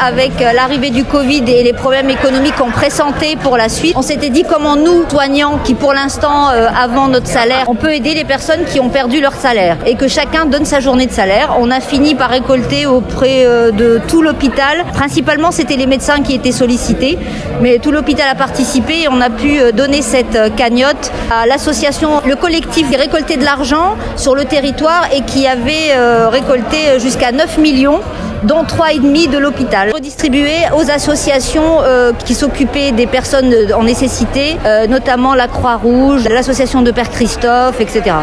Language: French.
avec l'arrivée du Covid et les problèmes économiques qu'on pressentait pour la suite, on s'était dit comment nous, soignants, qui pour l'instant avons notre salaire, on peut aider les personnes qui ont perdu leur salaire et que chacun donne sa journée de salaire. On a fini par récolter auprès de tout l'hôpital. Principalement, c'était les médecins qui étaient sollicités, mais tout l'hôpital a participé et on a pu donner cette cagnotte à l'association, le collectif qui récoltait de l'argent sur le territoire et qui avait récolté jusqu'à 9 millions, dont 3,5 de l'hôpital, redistribué aux associations qui s'occupaient des personnes en nécessité, notamment la Croix-Rouge, l'association de Père Christophe, etc.